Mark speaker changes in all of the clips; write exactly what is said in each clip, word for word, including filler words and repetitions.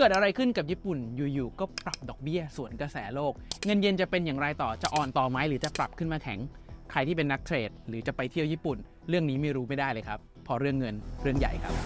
Speaker 1: กิดอะไรขึ้นกับญี่ปุ่นอยู่ๆก็ปรับดอกเบี้ยสวนกระแสโลกเงินเยนจะเป็นอย่างไรต่อจะอ่อนต่อไหมหรือจะปรับขึ้นมาแข็งใครที่เป็นนักเทรดหรือจะไปเที่ยวญี่ปุ่นเรื่องนี้ไม่รู้ไม่ได้เลยครับเพราะเรื่องเงินเรื่องใหญ่ครับ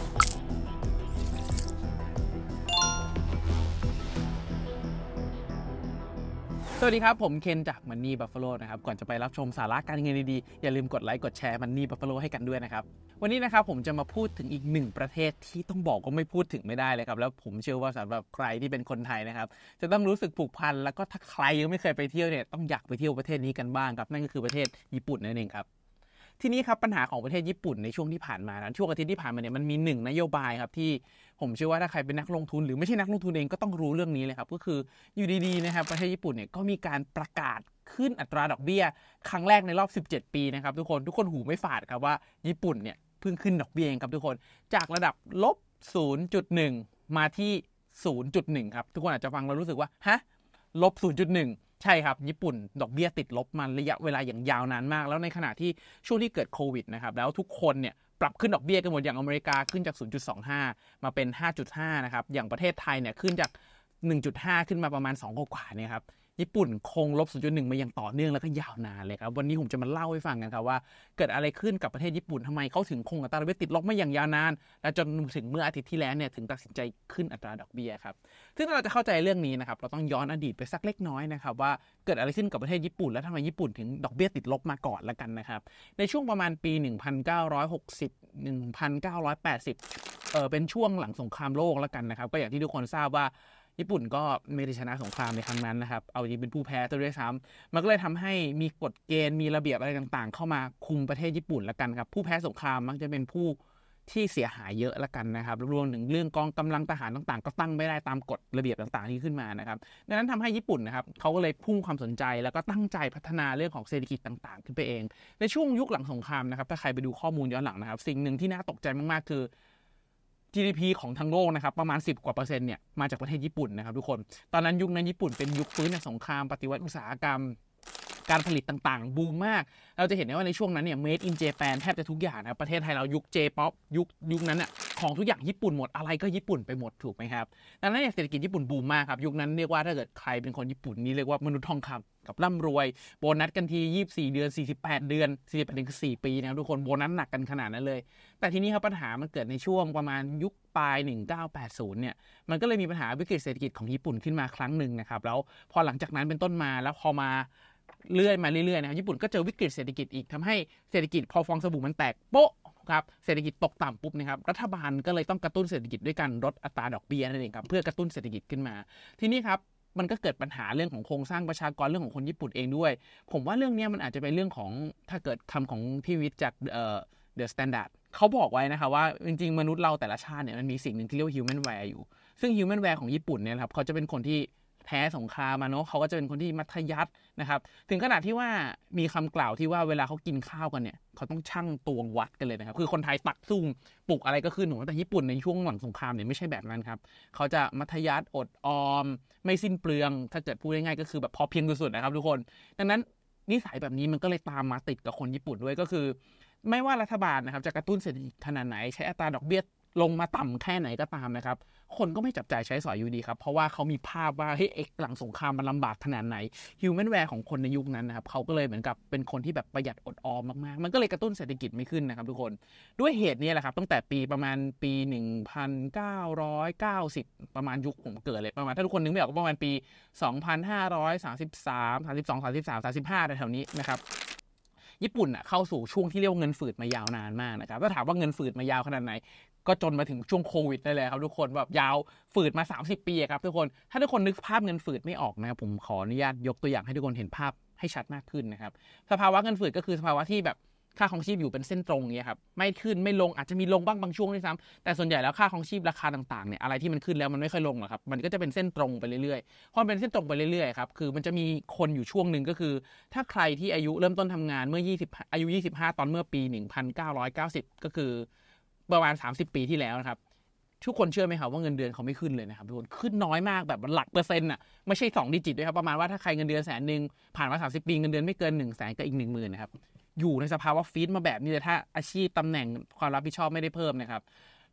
Speaker 1: สวัสดีครับผมเคนจาก Money Buffalo นะครับก่อนจะไปรับชมสาระการเงินดีๆอย่าลืมกดไลค์กดแชร์ Money Buffalo ให้กันด้วยนะครับวันนี้นะครับผมจะมาพูดถึงอีกหนึ่งประเทศที่ต้องบอกว่าไม่พูดถึงไม่ได้เลยครับแล้วผมเชื่อว่าสำหรับใครที่เป็นคนไทยนะครับจะต้องรู้สึกผูกพันแล้วก็ถ้าใครยังไม่เคยไปเที่ยวเนี่ยต้องอยากไปเที่ยวประเทศนี้กันบ้างครับนั่นก็คือประเทศญี่ปุ่นนั่นเองครับทีนี้ครับปัญหาของประเทศญี่ปุ่นในช่วงที่ผ่านมานะช่วงอาทิตย์ที่ผ่านมาเนี่ยมันมีหนึ่งนโยบายครับที่ผมเชื่อว่าถ้าใครเป็นนักลงทุนหรือไม่ใช่นักลงทุนเองก็ต้องรู้เรื่องนี้เลยครับก็คืออยู่ดีๆนะครับประเทศญี่ปุ่นเนี่ยก็มีการประกาศขึ้นอัตราดอกเบี้ยครั้งแรกในรอบสิบเจ็ดปีนะครับทุกคนทุกคนหูไม่ฝาดครับว่าญี่ปุ่นเนี่ยเพิ่งขึ้นดอกเบี้ยเองครับทุกคนจากระดับลบ ศูนย์จุดหนึ่ง มาที่ ศูนย์จุดหนึ่ง ครับทุกคนอาจจะฟังแล้วรู้สึกว่าฮะลบ ศูนย์จุดหนึ่งใช่ครับญี่ปุ่นดอกเบี้ยติดลบมาระยะเวลาอย่างยาวนานมากแล้วในขณะที่ช่วงที่เกิดโควิดนะครับแล้วทุกคนเนี่ยปรับขึ้นดอกเบี้ยกันหมดอย่างอเมริกาขึ้นจาก ศูนย์จุดสองห้า มาเป็น ห้าจุดห้า นะครับอย่างประเทศไทยเนี่ยขึ้นจาก หนึ่งจุดห้า ขึ้นมาประมาณสองกว่าๆเนี่ยครับญี่ปุ่นคงลบ ศูนย์จุดหนึ่ง มาอย่างต่อเนื่องแล้วก็ยาวนานเลยครับวันนี้ผมจะมาเล่าให้ฟังกันครับว่าเกิดอะไรขึ้นกับประเทศญี่ปุ่นทำไมเขาถึงคงอัตราดอกเบี้ยติดลบมาอย่างยาวนานและจนถึงเมื่ออาทิตย์ที่แล้วเนี่ยถึงตัดสินใจขึ้นอัตราดอกเบี้ยครับซึ่งเราจะเข้าใจเรื่องนี้นะครับเราต้องย้อนอดีตไปสักเล็กน้อยนะครับว่าเกิดอะไรขึ้นกับประเทศญี่ปุ่นและทำไมญี่ปุ่นถึงดอกเบี้ยติดลบมาก่อนละกันนะครับในช่วงประมาณปีหนึ่งพันเก้าร้อยหกสิบ หนึ่งพันเก้าร้อยแปดสิบเออเป็นช่วงหลังสงครามโลกละกันนะครับก็อย่างที่ทุกคนทราบว่าญี่ปุ่นก็ไม่ได้ชนะสงครามในครั้งนั้นนะครับเอาจริงเป็นผู้แพ้ตัวด้วยซ้ำมันก็เลยทำให้มีกฎเกณฑ์มีระเบียบอะไรต่างๆเข้ามาคุมประเทศญี่ปุ่นละกันครับผู้แพ้สงครามมักจะเป็นผู้ที่เสียหายเยอะละกันนะครับรวมถึงเรื่องกองกำลังทหารต่างๆก็ตั้งไม่ได้ตามกฎระเบียบต่างๆที่ขึ้นมานะครับดังนั้นทำให้ญี่ปุ่นนะครับเขาก็เลยพุ่งความสนใจแล้วก็ตั้งใจพัฒนาเรื่องของเศรษฐกิจต่างๆขึ้นไปเองในช่วงยุคหลังสงครามนะครับถ้าใครไปดูข้อมูลย้อนหลังนะครับสิ่งหนึ่งที่น่าตกใจมากๆคือจี ดี พี ของทั้งโลกนะครับประมาณสิบกว่าเปอร์เซ็นต์เนี่ยมาจากประเทศญี่ปุ่นนะครับทุกคนตอนนั้นยุคนั้นญี่ปุ่นเป็นยุคฟื้นจากสงครามปฏิวัติอุตสาหกรรมการผลิตต่างๆบูมมากเราจะเห็นได้ว่าในช่วงนั้นเนี่ย made in Japan แทบจะทุกอย่างนะประเทศไทยเรายุค J-pop ยุคยุคนั้นน่ะของทุกอย่างญี่ปุ่นหมดอะไรก็ญี่ปุ่นไปหมดถูกไหมครับดังนั้นเนี่ยเศรษฐกิจญี่ปุ่นบูมมากครับยุคนั้นเรียกว่าถ้าเกิดใครเป็นคนญี่ปุ่นนี่เรียกว่ามนุษย์ทองคำกับร่ำรวยโบนัสกันทียี่สิบสี่เดือนสี่สิบแปดเดือนสี่สิบแปดเดือนคือสี่ปีนะทุกคนโบนัสหนักกันขนาดนั้นเลยแต่ทีนี้ครับปัญหามันเกิดในช่วงประมาณยุคปลายหนึ่งพันเก้าร้อยแปดสิบเนี่ยมันก็เลยมีปัญหาวิกฤตเศรษฐกิจของญี่ปุ่นขึ้นมาครั้งหนึ่งนะครับแล้วพอหลังจากนั้นเป็นต้นมาแล้วพอมาเรื่อยมาเรื่อยๆนะครับญี่ปุ่นก็เจอวิกฤตเศรษฐกิจอีกทำให้เศรษฐกิจพอฟองสบู่มันแตกโป๊ะครับเศรษฐกิจตกต่ำปุ๊บนะครับรัฐบาลก็เลยต้องกระตุ้นเศรษฐกิจด้วยการลดอัตราดอกเบี้ยนั่นเองครับเพื่อกระตุ้นเศรษฐกิจขึ้นมาทีนี้ครับมันก็เกิดปัญหาเรื่องของโครงสร้างประชากรเรื่องของคนญี่ปุ่นเองด้วยผมว่าเรื่องนี้มันอาจจะเป็นเรื่องของถ้าเกิดคำของพี่วิทย์จากเอ่อ The Standard เขาบอกไว้นะคะว่าจริงๆมนุษย์เราแต่ละชาติเนี่ยมันมีสิ่งหนึ่งที่เรียกว่า human ware อยู่ซึ่ง human ware ของญี่ปุ่นเนี่ยครับเขาจะเป็นคนที่แพ้สงครามมาเนาะเขาก็จะเป็นคนที่มัธยัสถ์นะครับถึงขนาดที่ว่ามีคำกล่าวที่ว่าเวลาเขากินข้าวกันเนี่ยเขาต้องชั่งตวงวัดกันเลยนะครับคือคนไทยตักซุ่มปลุกอะไรก็ขึ้นหนูแต่ญี่ปุ่นในช่วงหลังสงครามเนี่ยไม่ใช่แบบนั้นครับเขาจะมัธยัสถ์อดออมไม่สิ้นเปลืองถ้าเกิดพูดง่ายๆก็คือแบบพอเพียงสุดๆนะครับทุกคนดังนั้นนิสัยแบบนี้มันก็เลยตามมาติดกับคนญี่ปุ่นด้วยก็คือไม่ว่ารัฐบาลนะครับจะกระตุ้นเศรษฐกิจขนาดไหนใช้อัตราดอกเบี้ยลงมาต่ำแค่ไหนก็ตามนะครับคนก็ไม่จับจ่ายใช้สอยอยู่ดีครับเพราะว่าเขามีภาพว่าเฮ้ยเอ็กหลังสงครามมันลำบากขนาดไหนฮิวแมนแวร์ของคนในยุคนั้นนะครับเขาก็เลยเหมือนกับเป็นคนที่แบบประหยัดอดออมมากๆมันก็เลยกระตุ้นเศรษฐกิจไม่ขึ้นนะครับทุกคนด้วยเหตุนี้แหละครับตั้งแต่ปีประมาณปีหนึ่งพันเก้าร้อยเก้าสิบประมาณยุคผมเกิดเลยประมาณถ้าทุกคนนึกไม่ออกก็ประมาณปีสองพันห้าร้อยสามสิบสาม สามสิบสอง สามสิบสาม สามสิบห้าแถวๆนี้นะครับญี่ปุ่นอ่ะเข้าสู่ช่วงที่เรียกว่าเงินฝืดมายาวนานมากนะครับถ้าถามว่าเงินฝืดมายาวขนาดไหนก็จนมาถึงช่วงโควิดได้เลยครับทุกคนแบบยาวฝืดมาสามสิบปีครับทุกคนถ้าทุกคนนึกภาพเงินฝืดไม่ออกนะครับผมขออนุญาตยกตัวอย่างให้ทุกคนเห็นภาพให้ชัดมากขึ้นนะครับสภาวะเงินฝืดก็คือสภาวะที่แบบค่าครองชีพอยู่เป็นเส้นตรงอย่างเงี้ยครับไม่ขึ้นไม่ลงอาจจะมีลงบ้างบางช่วงด้วยซ้ำแต่ส่วนใหญ่แล้วค่าครองชีพราคาต่างๆเนี่ยอะไรที่มันขึ้นแล้วมันไม่ค่อยลงหรอกครับมันก็จะเป็นเส้นตรงไปเรื่อยๆพอเป็นเส้นตรงไปเรื่อยๆครับคือมันจะมีคนอยู่ช่วงนึงก็คือถ้าใครที่อายุเริ่มต้นทำงานเมื่อยี่สิบอายุยี่สิบห้าตอนเมื่อปีหนึ่งพันเก้าร้อยเก้าสิบก็คือประมาณสามสิบปีที่แล้วนะครับทุกคนเชื่อไหมครับว่าเงินเดือนเขาไม่ขึ้นเลยนะครับทุกคนขึ้นน้อยมากแบบหลักเปอร์เซ็นต์อ่ะไม่ใช่สองดิจิตด้วยครับประมาณว่าถ้าใครเงินเดือนแสนนึงผ่านมาสามสิบปีเงินเดือนไม่เกินหนึ่งแสนก็อีก หนึ่งหมื่น นะครับอยู่ในสภาวะฟีดมาแบบนี้เลยถ้าอาชีพตำแหน่งความรับผิดชอบไม่ได้เพิ่มนะครับ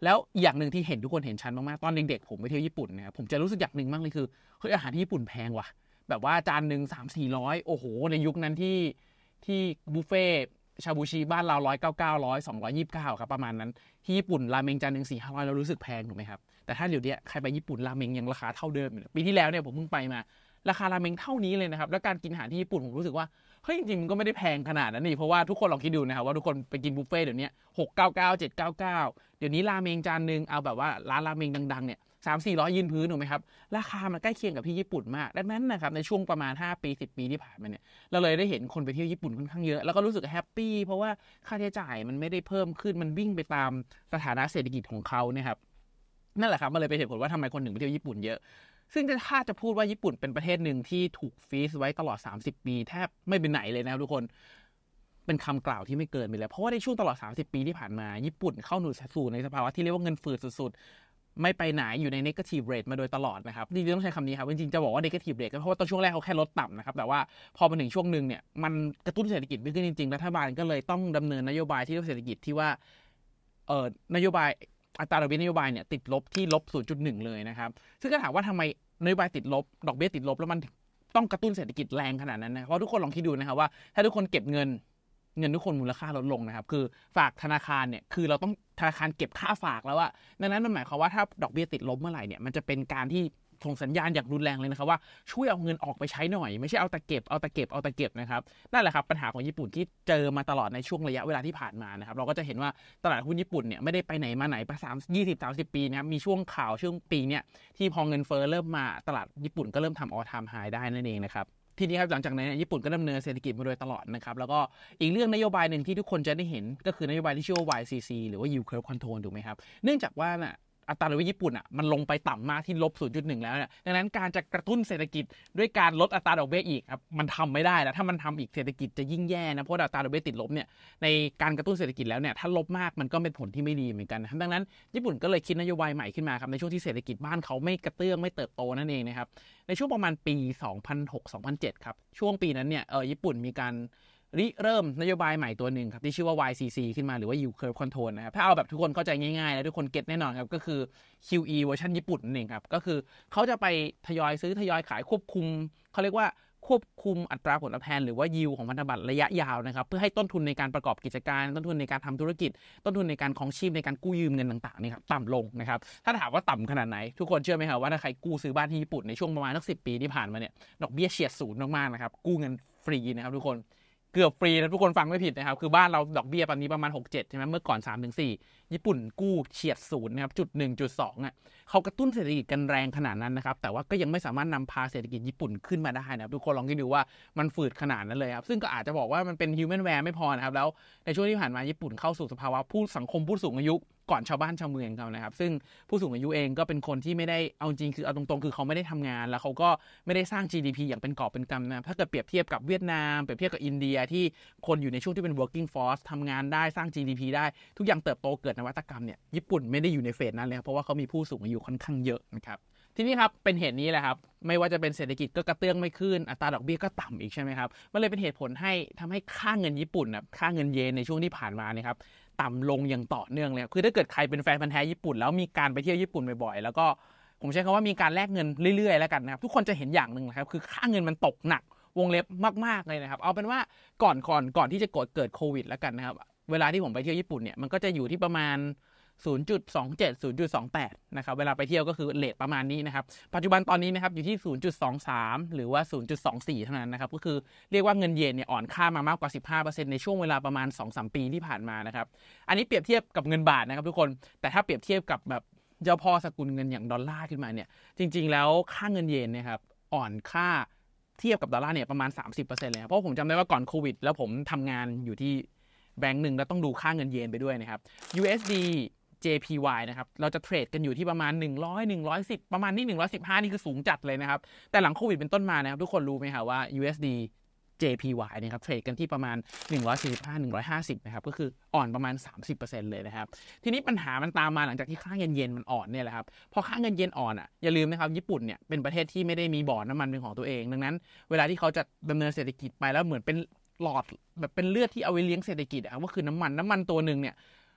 Speaker 1: แล้วอย่างนึงที่เห็นทุกคนเห็นชัดมากๆตอนเด็กๆผมไปเที่ยวญี่ปุ่นนะครับผมจะรู้สึกอย่างนึงมากเลยคือเฮ้ยอาหารที่ญี่ปุ่นแพงว่ะแบบว่าจานนึง สามถึงสี่ร้อย โอ้โหในยุคนั้นที่ที่บุฟเฟ่ชาบูชิบ้านเราหนึ่งร้อยเก้าสิบเก้า หนึ่งร้อย สองร้อยยี่สิบเก้าครับประมาณนั้นที่ญี่ปุ่นราเมงจานนึง สี่ถึงห้าร้อย เรารู้สึกแพงถูกมั้ยครับแต่ถ้าเดี๋ยวนี้ใครไปญี่ปุ่นราเมงยังราคาเท่าเดิมอยู่ปีที่แล้วเนี่ยผมเพิ่งไปมาราคาราเมงเท่านี้เลยนะครับแล้วการกินอาหารที่ญี่ปุ่นผมรู้สึกว่าเฮ้ยจริงๆมันก็ไม่ได้แพงขนาดนั้นนี่เพราะว่าทุกคนลองคิดดูนะครับว่าทุกคนไปกินบุฟเฟ่เดี๋ยวนี้หกร้อยเก้าสิบเก้า เจ็ดร้อยเก้าสิบเก้าเดี๋ยวนี้ราเมงจานนึงเอาแบบว่าร้านราเมงดังๆเนี่ย สามถึงสี่ร้อย ยืนพื้นถูกมั้ยครับราคามันใกล้เคียงกับที่ญี่ปุ่นมากดังนั้นนะครับในช่วงประมาณห้าปีสิบปีที่ผ่านมาเนี่ยเราเลยได้เห็นคนไปเที่ยวญี่ปุ่นค่อนข้างเยอะแล้วก็รู้สึกแฮปปี้เพราะว่าค่าใช้จ่ายมันไม่ได้เพิ่มขึ้นมันวิ่งไปตามสถานะเศรษฐกิจของเขาเนี่ยครับนั่นแหละครับมันเลยเป็นเหตุผลว่าทำไมคนถึงไปเที่ยวญี่ปุ่นเยอะซึ่งถ้าจะพูดว่าญี่ปุ่นเป็นประเทศนึงที่ถูกฟรีซไว้ตลอดสามสิบปีแทบไม่ไปไหนเลยนะครับทุกคนเป็นคำกล่าวที่ไม่เกินไปเลยเพราะว่าในช่วงตลอดสามสิบปีที่ผ่านมาญี่ปุ่นเข้าสู่ในสภาวะที่เรียกว่าเงินฝืดสุดๆไม่ไปไหนอยู่ใน negative rate มาโดยตลอดนะครับจริงๆต้องใช้คำนี้ครับจริงๆจะบอกว่า negative rate ก็เพราะว่าตอนช่วงแรกเขาแค่ลดต่ำนะครับแต่ว่าพอมาถึงช่วงนึงเนี่ยมันกระตุ้นเศรษฐกิจไม่ขึ้นจริงๆรัฐบาลก็เลยต้องดำเนินนโยบายที่เศรษฐกิจที่ว่าเอ่อนโยบายอัตราดอกเบี้ยนโยบายเนี่ยติดลบที่ ลบศูนย์จุดหนึ่ง เลยนะครับซึ่งก็ถามว่าทำไมนโยบายติดลบดอกเบี้ยติดลบแล้วมันต้องกระตุ้นเศรษฐกิจแรงขนาดนั้นนะเพราะทุกคนลองคิดดูนะครับว่าถ้าทุกคนเก็บเงินเงินทุกคนมูลค่าลดลงนะครับคือฝากธนาคารเนี่ยคือเราต้องธนาคารเก็บค่าฝากแล้วอะดังนั้นมันหมายความว่าถ้าดอกเบี้ยติดลบเมื่อไหร่เนี่ยมันจะเป็นการที่ส่งสัญญาณอย่างรุนแรงเลยนะครับว่าช่วยเอาเงินออกไปใช้หน่อยไม่ใช่เอาแต่เก็บเอาแต่เก็บเอาแต่เก็บนะครับนั่นแหละครับปัญหาของญี่ปุ่นที่เจอมาตลอดในช่วงระยะเวลาที่ผ่านมานะครับเราก็จะเห็นว่าตลาดหุ้นญี่ปุ่นเนี่ยไม่ได้ไปไหนมาไหนประมาณยี่สิบ สามสิบปีนะครับมีช่วงข่าวช่วงปีเนี่ยที่พอเงินเฟ้อเริ่มมาตลาดญี่ปุ่นก็เริ่มทำ all time high ได้นั่นเองนะครับทีนี้ครับหลังจากนั้นญี่ปุ่นก็ดำเนินเศรษฐกิจมาโดยตลอดนะครับแล้วก็อีกเรื่องนโยบายหนึ่งที่ทุกคนจะได้เห็นก็คือนโยบายที่ชื่อว่า วาย ซี ซี หรือว่า Yield Curve Control ถูกไหมครับเนื่องจากว่าน่ะอัตราดอกเบี้ยญี่ปุ่นอ่ะมันลงไปต่ำมากที่ ลบศูนย์จุดหนึ่ง แล้วเนี่ยดังนั้นการจะกระตุ้นเศรษฐกิจด้วยการลดอัตราดอกเบี้ยอีกครับมันทำไม่ได้แล้วถ้ามันทำอีกเศรษฐกิจจะยิ่งแย่นะเพราะอัตราดอกเบี้ยติดลบเนี่ยในการกระตุ้นเศรษฐกิจแล้วเนี่ยถ้าลบมากมันก็เป็นผลที่ไม่ดีเหมือนกันดังนั้นญี่ปุ่นก็เลยคิดนโยบายใหม่ขึ้นมาครับในช่วงที่เศรษฐกิจบ้านเขาไม่กระเตื้องไม่เติบโตนั่นเองนะครับในช่วงประมาณปี สองพันหก สองพันเจ็ด ครับช่วงปีนั้นเนี่ยเออญี่ปุ่นมีการริเริ่มนโยบายใหม่ตัวหนึ่งครับที่ชื่อว่า วาย ซี ซี ขึ้นมาหรือว่า Yield Curve Control นะครับถ้าเอาแบบทุกคนเข้าใจง่ายๆและทุกคนเก็ทแน่นอนครับก็คือ คิว อี เวอร์ชันญี่ปุ่นนั่นเองครับก็คือเขาจะไปทยอยซื้อทยอยขายควบคุมเขาเรียกว่าควบคุมอัตราผลตอบแทนหรือว่า yield ของพันธบัตรระยะยาวนะครับเพื่อให้ต้นทุนในการประกอบกิจการต้นทุนในการทำธุรกิจต้นทุนในการครองชีพในการกู้ยืมเงินต่างๆนี่ครับต่ำลงนะครับถ้าถามว่าต่ำขนาดไหนทุกคนเชื่อไหมครับว่าถ้าใครกู้ซื้อบ้านที่ญี่ปุ่นในช่วงประมาณสักสิบปีที่ผ่านมาเนี่ยดอกเบี้ยเฉียดศูนย์มากๆนะครับกู้เงินฟรีนะครับทุกคนเกือบฟรีนะทุกคนฟังไม่ผิดนะครับคือบ้านเราดอกเบี้ยตอนนี้ประมาณ หก เจ็ด ใช่ไหมเมื่อก่อน สามถึงสี่ ญี่ปุ่นกู้เฉียดศูนย์นะครับจุด หนึ่งจุดสอง อ่ะเขากระตุ้นเศรษฐกิจกันแรงขนาดนั้นนะครับแต่ว่าก็ยังไม่สามารถนำพาเศรษฐกิจญี่ปุ่นขึ้นมาได้นะครับทุกคนลองคิดดูว่ามันฝืดขนาดนั้นเลยครับซึ่งก็อาจจะบอกว่ามันเป็น human wear ไม่พอนะครับแล้วในช่วงที่ผ่านมาญี่ปุ่นเข้าสู่สภาวะผู้สังคมผู้สูงอายุก่อนชาวบ้านชาวเมืองเขานะครับซึ่งผู้สูงอายุเองก็เป็นคนที่ไม่ได้เอาจริงคือเอาตรงๆคือเขาไม่ได้ทำงานแล้วเขาก็ไม่ได้สร้าง จี ดี พี อย่างเป็นกอบเป็นกำนะถ้าเกิดเปรียบเทียบกับเวียดนามเปรียบเทียบกับอินเดียที่คนอยู่ในช่วงที่เป็น working force ทำงานได้สร้าง จี ดี พี ได้ทุกอย่างเติบโตเกิดนวัตกรรมเนี่ยญี่ปุ่นไม่ได้อยู่ในเฟสนั้นเลยเพราะว่าเขามีผู้สูงอายุค่อนข้างเยอะนะครับทีนี้ครับเป็นเหตุนี้แหละครับไม่ว่าจะเป็นเศรษฐกิจก็กระเตื้องไม่ขึ้นอัตราดอกเบี้ยก็ต่ำอีกใช่ไหมครับมันเลยเป็นเหตุผลให้ทำให้ค่าเงินญี่ปุ่นนะค่าเงินเยนในช่วงที่ผ่านมาเนี่ยครับต่ำลงอย่างต่อเนื่องเลยคือถ้าเกิดใครเป็นแฟนพันธุ์แท้ญี่ปุ่นแล้วมีการไปเที่ยวญี่ปุ่นบ่อยๆแล้วก็ผมใช้คำว่ามีการแลกเงินเรื่อยๆแล้วกันนะครับทุกคนจะเห็นอย่างนึงนะครับคือค่าเงินมันตกหนักวงเล็บมากๆเลยนะครับเอาเป็นว่าก่อนก่อนก่อนที่จะเกิดเกิดโควิดแล้วกันนะครับเวลาที่ผมไปเที่ยวญี่ปุ่นเนี่ยมันก็จะอยู่ที่ประมาณศูนย์จุดสองเจ็ด ศูนย์จุดสองแปด นะครับเวลาไปเที่ยวก็คือเรทประมาณนี้นะครับปัจจุบันตอนนี้นะครับอยู่ที่ ศูนย์จุดสองสาม หรือว่า ศูนย์จุดสองสี่ เท่านั้นนะครับก็คือเรียกว่าเงินเยนเนี่ยอ่อนค่ามามากกว่า สิบห้าเปอร์เซ็นต์ ในช่วงเวลาประมาณ สองถึงสาม ปีที่ผ่านมานะครับอันนี้เปรียบเทียบกับเงินบาทนะครับทุกคนแต่ถ้าเปรียบเทียบกับแบบเจ้าพ่อสกุลเงินอย่างดอลลาร์ขึ้นมาเนี่ยจริงๆแล้วค่าเงินเยนเนี่ยครับอ่อนค่าเทียบกับดอลลาร์เนี่ยประมาณ สามสิบเปอร์เซ็นต์ เลยเพราะผมจำได้ว่าก่อนโควิดแล้วผมทำงานอยู่ที่แบงค์นึงแล้วต้องดูค่าเงินเยนไปด้วยนะครับ ยู เอส ดี เจ พี วาย นะครับเราจะเทรดกันอยู่ที่ประมาณหนึ่งร้อย หนึ่งร้อยสิบประมาณนี้หนึ่งร้อยสิบห้านี่คือสูงจัดเลยนะครับแต่หลังโควิดเป็นต้นมานะครับทุกคนรู้ไหมครับว่า ยู เอส ดี เจ พี วาย เนี่ยครับเทรดกันที่ประมาณหนึ่งร้อยสี่สิบห้า หนึ่งร้อยห้าสิบนะครับก็คืออ่อนประมาณ สามสิบเปอร์เซ็นต์ เลยนะครับทีนี้ปัญหามันตามมาหลังจากที่ค่าเงินเยนมันอ่อนเนี่ยแหละครับพอค่าเงินเยนอ่อนอ่ะอย่าลืมนะครับญี่ปุ่นเนี่ยเป็นประเทศที่ไม่ได้มีบ่อน้ำมันเป็นของตัวเองดังนั้นเวลาที่เขาจะดำเนินเศรษฐกิจไปแล้วเหมือนเป็นหลอดแบบเป็นเลือดที่เอาไว้เลี้ยงเศรษฐกิจอ่ะก็คือน้ำมันน้ำมันตัวนึงเนี่ย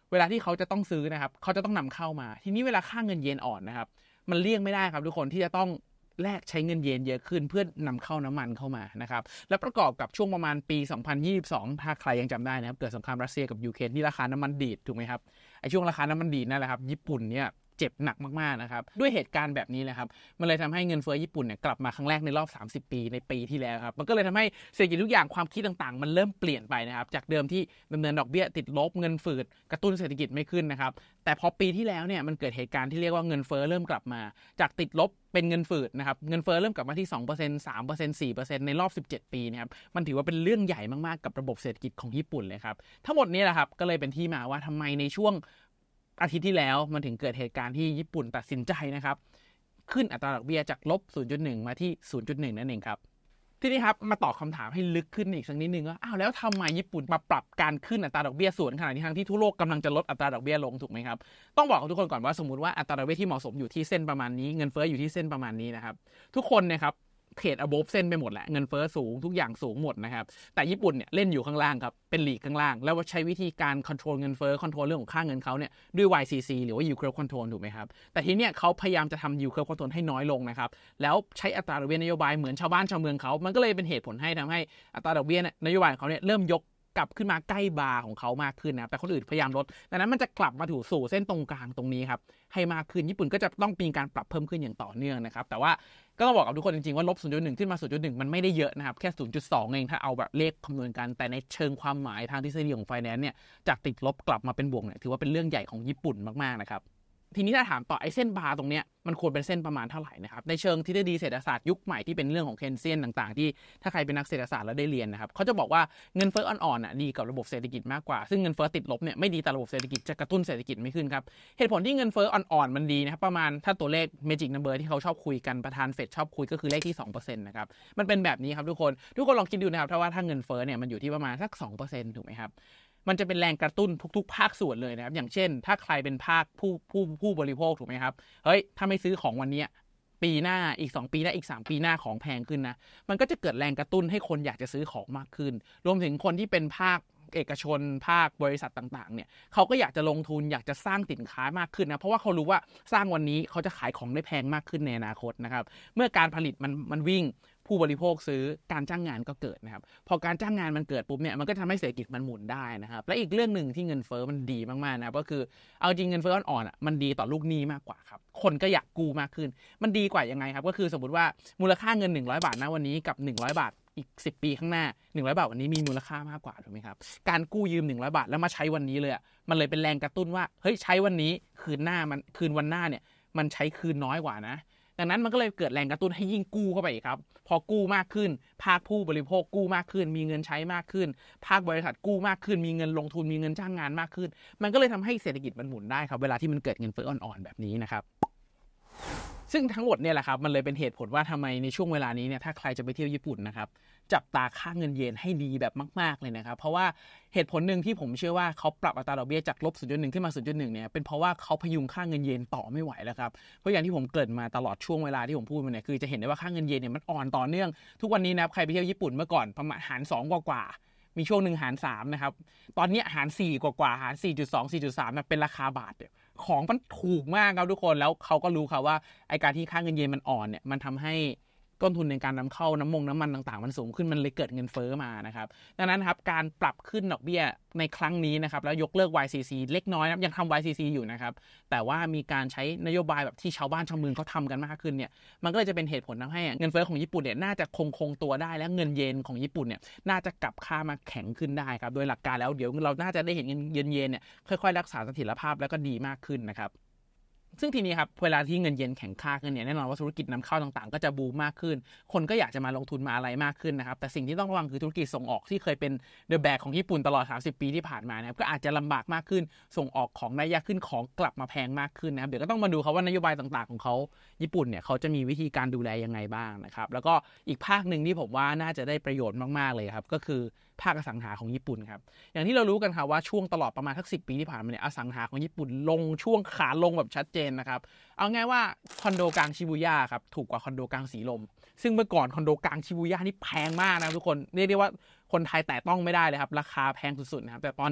Speaker 1: เวลาที่เขาจะต้องซื้อนะครับเขาจะต้องนำเข้ามาทีนี้เวลาค่าเงินเยนอ่อนนะครับมันเลี่ยงไม่ได้ครับทุกคนที่จะต้องแลกใช้เงินเยนเยอะขึ้นเพื่อนำเข้าน้ำมันเข้ามานะครับและประกอบกับช่วงประมาณปีสองพันยี่สิบสองถ้าใครยังจำได้นะครับเกิดสงครามรัสเซียกับยูเครนที่ราคาน้ำมันดีดถูกไหมครับไอช่วงราคาน้ำมันดีดนั่นแหละครับญี่ปุ่นเนี่ยเจ็บหนักมากๆนะครับด้วยเหตุการณ์แบบนี้แหละครับมันเลยทำให้เงินเฟ้อญี่ปุ่นเนี่ยกลับมาครั้งแรกในรอบสามสิบปีในปีที่แล้วครับมันก็เลยทำให้เศรษฐกิจทุกอย่างความคิดต่างๆมันเริ่มเปลี่ยนไปนะครับจากเดิมที่ดำเนินดอกเบี้ยติดลบเงินฝืดกระตุ้นเศรษฐกิจไม่ขึ้นนะครับแต่พอปีที่แล้วเนี่ยมันเกิดเหตุการณ์ที่เรียกว่าเงินเฟ้อเริ่มกลับมาจากติดลบเป็นเงินฝืดนะครับเงินเฟ้อเริ่มกลับมาที่ สองเปอร์เซ็นต์ สามเปอร์เซ็นต์ สี่เปอร์เซ็นต์ ในรอบสิบเจ็ดปีนะครับมันถือว่าเป็นเรื่องใหญ่มากๆกับระบบเศรษฐกิจของญี่ปุ่นเลยครับทั้งหมดนี้แหละครับก็เลยเป็นที่มาว่าทำไมในช่วงอาทิตย์ที่แล้วมันถึงเกิดเหตุการณ์ที่ญี่ปุ่นตัดสินใจนะครับขึ้นอัตราดอกเบี้ยจากลบ ศูนย์จุดหนึ่ง มาที่ ศูนย์จุดหนึ่ง นั่นเองครับทีนี้ครับมาตอบคำถามให้ลึกขึ้นอีกสักนิดนึงว่าอ้าวแล้วทำไมญี่ปุ่นมาปรับการขึ้นอัตราดอกเบี้ยสวนขนาดนี้ทั้งที่ทั่วโลกกำลังจะลดอัตราดอกเบี้ยลงถูกไหมครับต้องบอกกับทุกคนก่อนว่าสมมติว่าอัตราดอกเบี้ยที่เหมาะสมอยู่ที่เส้นประมาณนี้เงินเฟ้ออยู่ที่เส้นประมาณนี้นะครับทุกคนนะครับเทรด above เส้นไปหมดแหละเงินเฟ้อสูงทุกอย่างสูงหมดนะครับแต่ญี่ปุ่นเนี่ยเล่นอยู่ข้างล่างครับเป็นหลีกข้างล่างแล้วใช้วิธีการ control เงินเฟ้อ control เรื่องของค่าเงินเขาเนี่ยด้วย วาย ซี ซี หรือว่า yield curve control ถูกไหมครับแต่ทีเนี้ยเขาพยายามจะทำ yield curve control ให้น้อยลงนะครับแล้วใช้อัตราดอกเบี้ยนโยบายเหมือนชาวบ้านชาวเมืองเขามันก็เลยเป็นเหตุผลให้ทำให้อัตราดอกเบี้ยนโยบายของเขาเนี่ยเริ่มยกกลับขึ้นมาใกล้บาร์ของเขามากขึ้นนะครับแต่คนอื่นพยายามลดดังนั้นมันจะกลับมาถูสู่เส้นตรงกลางตรงนี้ครับให้มากขึ้นญี่ปุ่นก็จะต้องมีการปรับเพิ่มขึ้นอย่างต่อเนื่องนะครับแต่ว่าก็ต้องบอกกับทุกคนจริงๆว่าลบ ศูนย์จุดหนึ่ง ขึ้นมา ศูนย์จุดหนึ่ง มันไม่ได้เยอะนะครับแค่ ศูนย์จุดสอง เองถ้าเอาแบบเลขคำนวณกันแต่ในเชิงความหมายทางทฤษฎีของ Finance เนี่ยจากติดลบกลับมาเป็นบวกเนี่ยถือว่าเป็นเรื่องใหญ่ของญี่ปุ่นมากๆนะครับทีนี้ถ้าถามต่อไอ้เส้นบาร์ตรงเนี้ยมันควรเป็นเส้นประมาณเท่าไหร่นะครับในเชิงทฤษฎีเศรษฐศาสตร์ยุคใหม่ที่เป็นเรื่องของเคนเซียนต่างๆที่ถ้าใครเป็นนักเศรษฐศาสตร์แล้วได้เรียนนะครับเขาจะบอกว่าเงินเฟ้ออ่อนๆอ่ะดีกับระบบเศรษฐกิจมากกว่าซึ่งเงินเฟ้อติดลบเนี่ยไม่ดีต่อระบบเศรษฐกิจจะกระตุ้นเศรษฐกิจไม่ขึ้นครับเหตุผลที่เงินเฟ้ออ่อนๆมันดีนะครับประมาณถ้าตัวเลข Magic Number ที่เขาชอบคุยกันประธานเฟดชอบคุยก็คือเลขที่ สองเปอร์เซ็นต์ นะครับมันเป็นแบบนี้ครับทุกคนทุกคนลองคิดดูนะครับถ้าว่าถ้าเงินเฟ้อเนี่ยมันอยู่ที่ประมาณสัก สองเปอร์เซ็นต์ ถูกไหมครับมันจะเป็นแรงกระตุ้นทุกๆภาคส่วนเลยนะครับอย่างเช่นถ้าใครเป็นภาคผู้ผู้ผู้บริโภคถูกไหมครับเฮ้ยถ้าไม่ซื้อของวันนี้ปีหน้าอีกสองปีหน้าอีกสามปีหน้าของแพงขึ้นนะมันก็จะเกิดแรงกระตุ้นให้คนอยากจะซื้อของมากขึ้นรวมถึงคนที่เป็นภาคเอกชนภาคบริษัทต่างๆเนี่ยเขาก็อยากจะลงทุนอยากจะสร้างสินค้ามากขึ้นนะเพราะว่าเขารู้ว่าสร้างวันนี้เขาจะขายของได้แพงมากขึ้นในอนาคตนะครับเมื่อการผลิตมันมันวิ่งผู้บริโภคซื้อการจ้างงานก็เกิดนะครับพอการจ้างงานมันเกิดปุ๊บเนี่ยมันก็ทำให้เศรษฐกิจมันหมุนได้นะครับและอีกเรื่องหนึ่งที่เงินเฟ้อมันดีมากๆนะครับก็คือเอาจริงเงินเฟ้ออ่อนๆอ่ะมันดีต่อลูกหนี้มากกว่าครับคนก็อยากกู้มากขึ้นมันดีกว่ายังไงครับก็คือสมมติว่ามูลค่าเงินหนึ่งร้อยบาทนะวันนี้กับหนึ่งร้อยบาทอีกสิบปีข้างหน้าหนึ่งร้อยบาทวันนี้มีมูลค่ามากกว่าถูกไหมครับการกู้ยืมหนึ่งร้อยบาทแล้วมาใช้วันนี้เลยอ่ะมันเลยเป็นแรงกระตุ้นว่าเฮ้ยใช้วันนี้คืนหน้ามันคืนวันหน้าเนี่ยมันใช้คืนน้อยกว่านะดังนั้นมันก็เลยเกิดแรงกระตุ้นให้ยิ่งกู้เข้าไปอีกครับพอกู้มากขึ้นภาคผู้บริโภคกู้มากขึ้นมีเงินใช้มากขึ้นภาคบริษัทกู้มากขึ้นมีเงินลงทุนมีเงินจ้างงานมากขึ้นมันก็เลยทำให้เศรษฐกิจมันหมุนได้ครับเวลาที่มันเกิดเงินเฟ้ออ่อนๆแบบนี้นะครับซึ่งทั้งหมดเนี่ยแหละครับมันเลยเป็นเหตุผลว่าทำไมในช่วงเวลานี้เนี่ยถ้าใครจะไปเที่ยวญี่ปุ่นนะครับจับตาค่าเงินเยนให้ดีแบบมากๆเลยนะครับเพราะว่าเหตุผลหนึ่งที่ผมเชื่อว่าเขาปรับอัตราดอกเบี้ยจากลบ ศูนย์จุดหนึ่ง ขึ้นมา ศูนย์จุดหนึ่ง เนี่ยเป็นเพราะว่าเขาพยุงค่าเงินเยนต่อไม่ไหวแล้วครับเพราะอย่างที่ผมเกริ่นมาตลอดช่วงเวลาที่ผมพูดมาเนี่ยคือจะเห็นได้ว่าค่าเงินเยนเนี่ยมันอ่อนต่อเนื่องทุกวันนี้นะครับใครไปเที่ยวญี่ปุ่นเมื่อก่อนประมาณหารสองกว่าๆมีช่วงนึงหารสามนะครับตอนนี้หารสี่กว่าๆหาร สี่จุดสอง สี่จุดสาม นะเป็นราคาบาทเนี่ยของมันถูกมากครับทุกคนแล้วเขาก็รู้ครับว่าไอ้การที่ค่าเงินเยนมันอ่อนเนี่ยมันทำให้ต้นทุนในการนำเข้าน้ำมงน้ำมันต่างๆมันสูงขึ้นมันเลยเกิดเงินเฟ้อมานะครับดังนั้นครับการปรับขึ้นดอกเบี้ยในครั้งนี้นะครับแล้วยกเลิก วาย ซี ซี เล็กน้อยนะยังทำ วาย ซี ซี อยู่นะครับแต่ว่ามีการใช้นโยบายแบบที่ชาวบ้านชาวเมืองเขาทำกันมากขึ้นเนี่ยมันก็เลยจะเป็นเหตุผลทำให้เงินเฟ้อของญี่ปุ่นเนี่ยน่าจะคงคงตัวได้และเงินเยนของญี่ปุ่นเนี่ยน่าจะกลับค่ามาแข็งขึ้นได้ครับโดยหลักการแล้วเดี๋ยวเราน่าจะได้เห็นเงินเยนเยนเนี่ยค่อยๆรักษาเสถียรภาพแล้วก็ดีมากขึ้นนะครับซึ่งทีนี้ครับเวลาที่เงินเยนแข็งค่าขึ้นเนี่ยแน่นอนว่าธุรกิจนำเข้าต่างๆก็จะบูมมากขึ้นคนก็อยากจะมาลงทุนมาอะไรมากขึ้นนะครับแต่สิ่งที่ต้องระวังคือธุรกิจส่งออกที่เคยเป็นเดอะแบกของญี่ปุ่นตลอดสามสิบปีที่ผ่านมานะครับก็อาจจะลำบากมากขึ้นส่งออกของได้ยากขึ้นของกลับมาแพงมากขึ้นนะครับเดี๋ยวก็ต้องมาดูครับว่านโยบายต่างๆของเขาญี่ปุ่นเนี่ยเขาจะมีวิธีการดูแลยังไงบ้างนะครับแล้วก็อีกภาคนึงที่ผมว่าน่าจะได้ประโยชน์มากๆเลยครับก็คือภาคอสังหาของญี่ปุ่นครับอย่างที่เรารู้กันครับว่าช่วงตลอดประมาณสักสิบปีที่ผ่านมาเนี่ยอสังหาของญี่ปุ่นลงช่วงขาลงแบบชัดเจนนะครับเอาง่ายว่าคอนโดกลางชิบูย่าครับถูกกว่าคอนโดกลางสีลมซึ่งเมื่อก่อนคอนโดกลางชิบูย่านี่แพงมากนะทุกคนเรียกได้ว่าคนไทยแตะต้องไม่ได้เลยครับราคาแพงสุดๆนะครับแต่ตอนนี้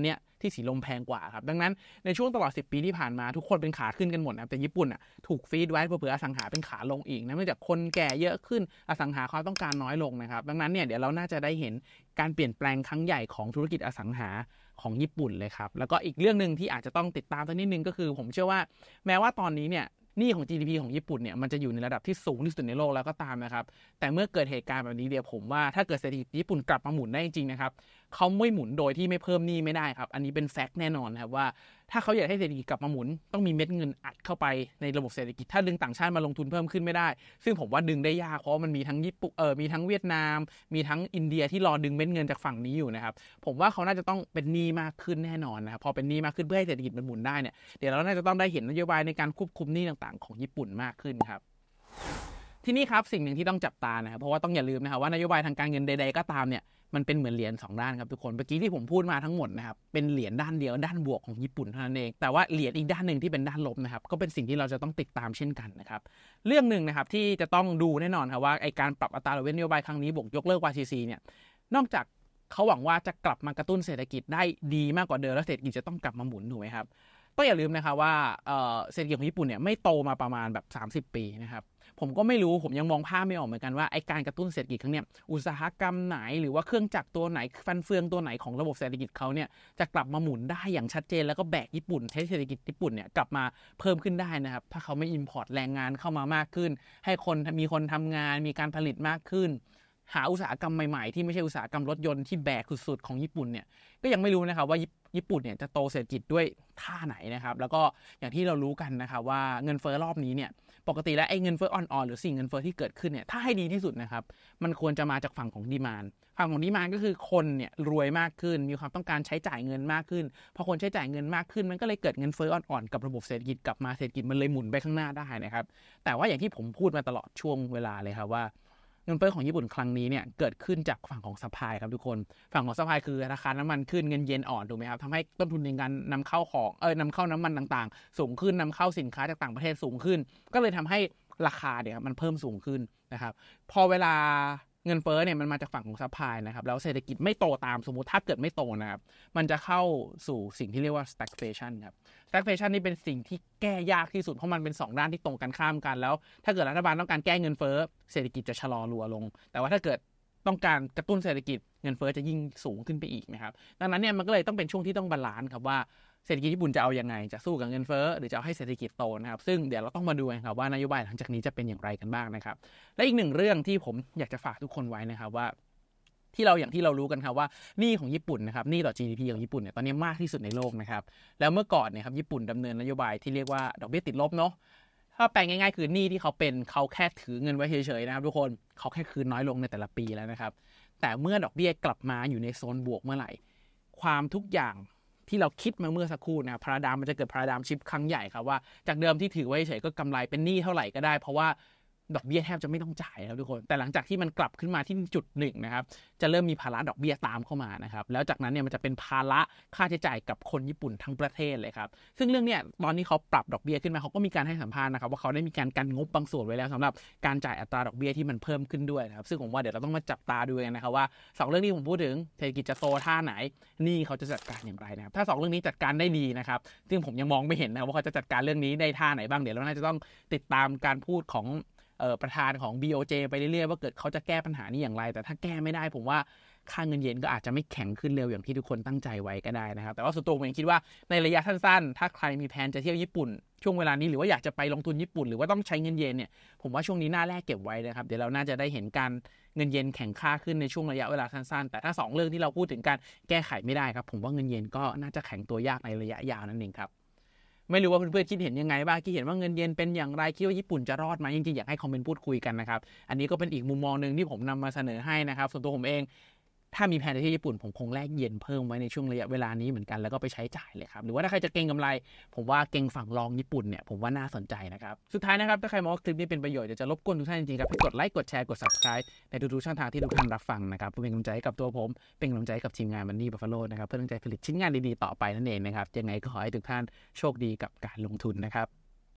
Speaker 1: ที่สีลมแพงกว่าครับดังนั้นในช่วงตลอดสิบปีที่ผ่านมาทุกคนเป็นขาขึ้นกันหมดนะแต่ญี่ปุ่นอ่ะถูกฟีดไว้เผื่ออสังหาเป็นขาลงอีกนะเนื่องจากคนแก่เยอะขึ้นอสังหาความต้องการน้อยลงนะครับดังนั้นเนี่ยเดี๋ยวเราน่าจะได้เห็นการเปลี่ยนแปลงครั้งใหญ่ของธุรกิจอสังหาของญี่ปุ่นเลยครับแล้วก็อีกเรื่องนึงที่อาจจะต้องติดตามสักนิดนึงก็คือผมเชื่อว่าแม้ว่าตอนนี้เนี่ยหนี้ของ จี ดี พี ของญี่ปุ่นเนี่ยมันจะอยู่ในระดับที่สูงที่สุดในโลกแล้วก็ตามนะครับแต่เมื่อเกิดเหตุการณ์แบบนี้เดี๋ยวผมว่าถ้าเกิดเศรษฐกิจญี่ปุ่นกลับมาหมุนได้จริงๆนะครับเขาไม่หมุนโดยที่ไม่เพิ่มหนี้ไม่ได้ครับอันนี้เป็นแฟกต์แน่นอนครับว่าถ้าเขาอยากให้เศรษฐกิจกลับมาหมุนต้องมีเม็ดเงินอัดเข้าไปในระบบเศรษฐกิจถ้าดึงต่างชาติมาลงทุนเพิ่มขึ้นไม่ได้ซึ่งผมว่าดึงได้ยากเพราะมันมีทั้งญี่ปุ่นเออมีทั้งเวียดนามมีทั้งอินเดียที่รอดึงเม็ดเงินจากฝั่งนี้อยู่นะครับผมว่าเขาน่าจะต้องเป็นหนี้มากขึ้นแน่นอนนะครับพอเป็นหนี้มากขึ้นเพื่อให้เศรษฐกิจมันหมุนได้เนี่ยเดี๋ยวเราน่าจะต้องได้เห็นนโยบายในการควบคุมหนี้ต่างๆของญี่ปุ่นมากขึ้นครับที่นี่ครับสิ่งหนึ่งที่ต้องจับตานะครับเพราะว่าต้องอย่าลืมนะครับว่านโยบายทางการเงินใดๆก็ตามเนี่ยมันเป็นเหมือนเหรียญสองด้านครับทุกคนเมื่อกี้ที่ผมพูดมาทั้งหมดนะครับเป็นเหรียญด้านเดียวด้านบวกของญี่ปุ่นเท่านั้นเองแต่ว่าเหรียญอีกด้านหนึ่งที่เป็นด้านลบนะครับก็เป็นสิ่งที่เราจะต้องติดตามเช่นกันนะครับเรื่องนึงนะครับที่จะต้องดูแน่นอนครับว่าไอการปรับอัตราดอกเบี้ยนโยบายครั้งนี้บวกยกเลิก วาย ซี ซี เนี่ยนอกจากเขาหวังว่าจะกลับมากระตุ้นเศรษฐกิจได้ดีมากกว่าเดิมแล้วเศรษฐกิจจะต้องกลับมาหมุนถูกไหมครับต้องอย่าลืมนะครับว่าเศรษฐกิจของญี่ปุ่นเนี่ยไม่โตมาประมาณแบบสามสิบปีนะครับผมก็ไม่รู้ผมยังมองภาพไม่ออกเหมือนกันว่าไอ้การกระตุ้นเศรษฐกิจครั้งเนี้ยอุตสาหกรรมไหนหรือว่าเครื่องจักรตัวไหนฟันเฟืองตัวไหนของระบบเศรษฐกิจเขาเนี่ยจะกลับมาหมุนได้อย่างชัดเจนแล้วก็แบกญี่ปุ่นให้เศรษฐกิจญี่ปุ่นเนี่ยกลับมาเพิ่มขึ้นได้นะครับถ้าเขาไม่อิมพอร์ตแรงงานเข้ามามากขึ้นให้คนมีคนทำงานมีการผลิตมากขึ้นหาอุตสาหกรรมใหม่ๆที่ไม่ใช่อุตสาหกรรมรถยนต์ที่แบกสุดๆของญี่ปุ่นเนี่ยก็ยังไม่รู้นะครับว่าญี่ปุ่นเนี่ยจะโตเศรษฐกิจด้วยท่าไหนนะครับแล้วก็อย่างที่เรารู้กันนะครับว่าเงินเฟ้อรอบนี้เนี่ยปกติแล้วไอ้เงินเฟ้ออ่อนๆหรือสิ่งเงินเฟ้อที่เกิดขึ้นเนี่ยถ้าให้ดีที่สุดนะครับมันควรจะมาจากฝั่งของดีมานด์ฝั่งของดีมานด์ก็คือคนเนี่ยรวยมากขึ้นมีความต้องการใช้จ่ายเงินมากขึ้นพอคนใช้จ่ายเงินมากขึ้นมันก็เลยเกิดเงินเฟ้ออ่อนๆกับระบบเศรษฐกิจกลับมาเศรษฐกิจมันเลยหมุนไปข้างหน้าได้นะครับแต่ว่าอย่างที่ผมพูดมาตลอดช่วงเวลาเลยครับว่าเงินเฟ้อของญี่ปุ่นครั้งนี้เนี่ยเกิดขึ้นจากฝั่งของซัพพลายครับทุกคนฝั่งของซัพพลายคือราคาน้ำมันขึ้นเงินเยนอ่อนถูกไหมครับทำให้ต้นทุนในการนำเข้าของเออนำเข้าน้ำมันต่างๆสูงขึ้นนำเข้าสินค้าจากต่างประเทศสูงขึ้นก็เลยทำให้ราคาเนี่ยมันเพิ่มสูงขึ้นนะครับพอเวลาเงินเฟ้อเนี่ยมันมาจากฝั่งของซัพพลายนะครับแล้วเศรษฐกิจไม่โตตามสมมุติถ้าเกิดไม่โตนะครับมันจะเข้าสู่สิ่งที่เรียกว่า stagflation ครับ stagflation นี่เป็นสิ่งที่แก้ยากที่สุดเพราะมันเป็นสองด้านที่ตรงกันข้ามกันแล้วถ้าเกิดรัฐบาลต้องการแก้เงินเฟ้อเศรษฐกิจจะชะลอรัวลงแต่ว่าถ้าเกิดต้องการกระตุ้นเศรษฐกิจเงินเฟ้อจะยิ่งสูงขึ้นไปอีกนะครับดังนั้นเนี่ยมันก็เลยต้องเป็นช่วงที่ต้องบาลานซ์ครับว่าเศรษฐกิจญี่ปุ่นจะเอายังไงจะสู้กับเงินเฟ้อหรือจะเอาให้เศรษฐกิจโตนะครับซึ่งเดี๋ยวเราต้องมาดูกันครับว่านโยบายหลังจากนี้จะเป็นอย่างไรกันบ้างนะครับและอีกหนึ่งเรื่องที่ผมอยากจะฝากทุกคนไว้นะครับว่าที่เราอย่างที่เรารู้กันครับว่าหนี้ของญี่ปุ่นนะครับหนี้ต่อ จี ดี พี ของญี่ปุ่นเนี่ยตอนนี้มากที่สุดในโลกนะครับแล้วเมื่อก่อนเนี่ยครับญี่ปุ่นดำเนินนโยบายที่เรียกว่าดอกเบี้ยติดลบเนาะถ้าแปลงง่ายๆคือหนี้ที่เขาเป็นเขาแค่ถือเงินไว้เฉยๆนะครับทุกคนเขาแค่คืนน้อยลงในแต่ละปีแล้วนะครับแต่เมื่อดอกเบี้ยกลับมาอยู่ในโซนบวกเมื่อไหร่ความทุกอย่างที่เราคิดมาเมื่อสักครู่นะพาราดามมันจะเกิดพาราดามชิฟต์ครั้งใหญ่ครับว่าจากเดิมที่ถือไว้เฉยๆก็กำไรเป็นหนี้เท่าไหร่ก็ได้เพราะว่าดอกเบี้ยแทบจะไม่ต้องจ่ายครับทุกคนแต่หลังจากที่มันกลับขึ้นมาที่จุดหนึ่งนะครับจะเริ่มมีภาระดอกเบี้ยตามเข้ามานะครับแล้วจากนั้นเนี่ยมันจะเป็นภาระค่าใช้จ่ายกับคนญี่ปุ่นทั้งประเทศเลยครับซึ่งเรื่องเนี้ยตอนนี้เขาปรับดอกเบี้ยขึ้นมาเขาก็มีการให้สัมภาษณ์นะครับว่าเขาได้มีการกันงบบางส่วนไว้แล้วสำหรับการจ่ายอัตราดอกเบี้ยที่มันเพิ่มขึ้นด้วยนะครับซึ่งผมว่าเดี๋ยวเราต้องมาจับตาดูกันนะครับว่าสองเรื่องที่ผมพูดถึงเศรษฐกิจจะโตท่าไหนนี่เขาจะจัดการอย่างไรนะครับถ้าสองเรื่องนี้จัดการได้ดีนะครับซึ่งผมยังมองไม่เห็นนะครับว่าเขาจะจัดการเรื่องนี้ได้ท่าไหนบ้างเดี๋ยวเราน่าจะต้องติดตามการพูดของประธานของ บี โอ เจ ไปเรื่อยๆว่าเกิดเขาจะแก้ปัญหานี้อย่างไรแต่ถ้าแก้ไม่ได้ผมว่าค่าเงินเยนก็อาจจะไม่แข็งขึ้นเร็วอย่างที่ทุกคนตั้งใจไว้ก็ได้นะครับแต่ว่าส่วนตัวผมเองคิดว่าในระยะสั้นๆถ้าใครมีแผนจะเที่ยวญี่ปุ่นช่วงเวลานี้หรือว่าอยากจะไปลงทุนญี่ปุ่นหรือว่าต้องใช้เงินเยนเนี่ยผมว่าช่วงนี้น่าแลกเก็บไว้นะครับเดี๋ยวเราน่าจะได้เห็นการเงินเยนแข็งค่าขึ้นในช่วงระยะเวลาสั้นๆแต่ถ้าสองเรื่องที่เราพูดถึงการแก้ไขไม่ได้ครับผมว่าเงินเยนก็น่าจะแข็งตัวยากในระยะยาวนั่นเองครับไม่รู้ว่าเพื่อนๆคิดเห็นยังไงบ้างคิดเห็นว่าเงินเยนเป็นอย่างไรคิดว่าญี่ปุ่นจะรอดไหมจริงๆอยากให้คอมเมนต์พูดคุยกันนะครับอันนี้ก็เป็นอีกมุมมองนึงที่ผมนำมาเสนอให้นะครับส่วนตัวผมเองถ้ามีแผนจะที่ญี่ปุ่นผมคงแลกเยนเพิ่มไว้ในช่วงระยะเวลานี้เหมือนกันแล้วก็ไปใช้จ่ายเลยครับหรือว่าถ้าใครจะเก็งกำไรผมว่าเก็งฝั่งรองญี่ปุ่นเนี่ยผมว่าน่าสนใจนะครับสุดท้ายนะครับถ้าใครมองว่าคลิปนี้เป็นประโยชน์จะรบกวนทุกท่านจริงๆครับให้กดไลค์กดแชร์กด Subscribe ในทุกๆช่องทางที่ทุกท่านรับฟังนะครับเพื่อเป็นกำลังใจให้กับตัวผมเป็นกำลังใจให้กับทีมงาน Money Buffalo นะครับเพื่อตั้งใจผลิตชิ้นงานดีๆต่อไปนั่นเองนะครับยังไงก็ขอให้ทุกท่านโชคดีกับการลงทุนนะครับ